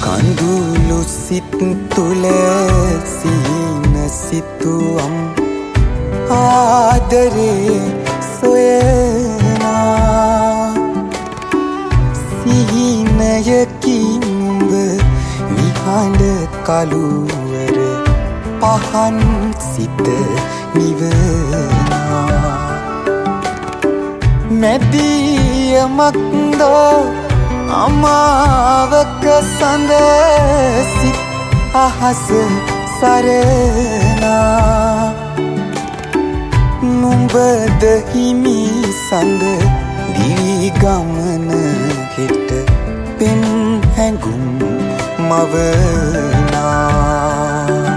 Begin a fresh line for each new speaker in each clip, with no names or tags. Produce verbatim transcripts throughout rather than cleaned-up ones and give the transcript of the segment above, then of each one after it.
කඳුළු සිත් තුල සීන සිතුවම් ආදරේ සොයනා සිහිනයකින් උඹ නිහඬ කළුවර පහන් සිත නිවනා මැදියමක්දෝ අමාවක සඳ සිත් අහස සරනා නුඹද හිමි සඳ දිවි ගමන හෙට පෙම් හැඟුම් මවනා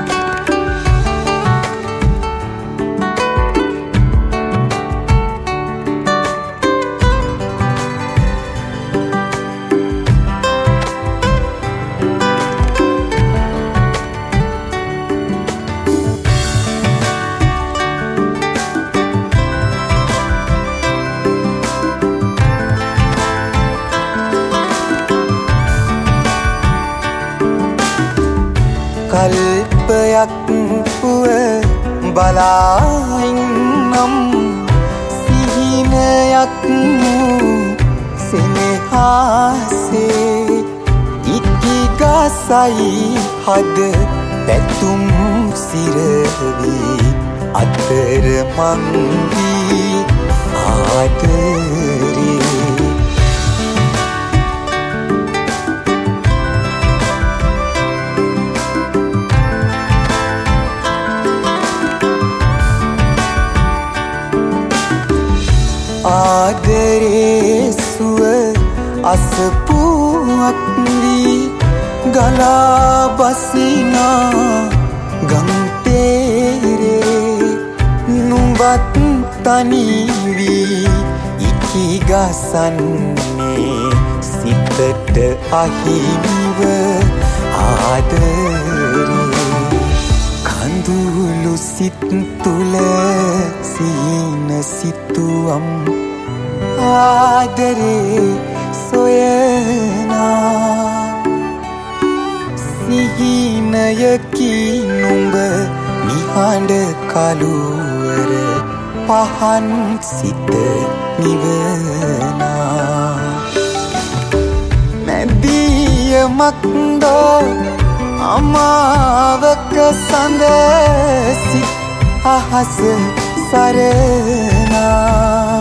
කල්පයක් වුව බලායින්නම් සිහිනයක් සෙනෙහාසේ ඉතිගසයි හද පැතුම් සිරවී අතර මංවී ආදරේ ආදරේ සුව අසපුවක් වී ගලා බසිනා ගම්තේරේ නුඹත් තනි වී ඉකි ගසන්නේ සිතට අහිමිව ආදරේ කඳුළු සිත් තුල සීන සිතුවම් ආදරේ සොයනා සිහිනයකින් නුඹ නිහඬ කළුවර පහන් සිත නිවනා මැදියමක්දෝ අමාවක සඳ සිත් අහස සරනා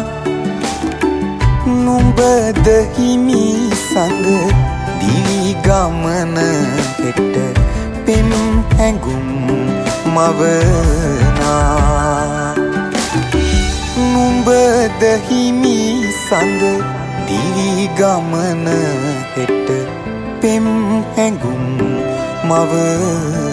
නුඹද හිමි සඳ දිවි ගමන හෙට පෙම් හැඟුම් මවනා නුඹද හිමි සඳ දිවි ගමන හෙට පෙම් හැඟුම් මවනා